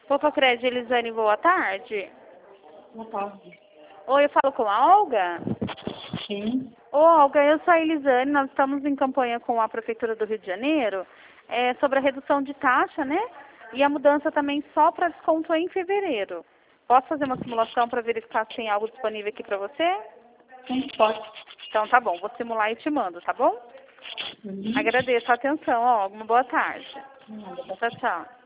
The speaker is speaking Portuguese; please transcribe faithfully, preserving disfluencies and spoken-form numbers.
Fotocred, Elisane, boa tarde. Boa tarde. Oi, eu falo com a Olga? Sim. Ô, Olga, eu sou a Elisane, nós estamos em campanha com a Prefeitura do Rio de Janeiro é, sobre a redução de taxa, né? E a mudança também só para desconto em fevereiro. Posso fazer uma simulação para verificar se tem algo disponível aqui para você? Sim, pode. Então tá bom, vou simular e te mando, tá bom? Uhum. Agradeço a atenção, ó, uma boa tarde. Nada. Tchau, tchau.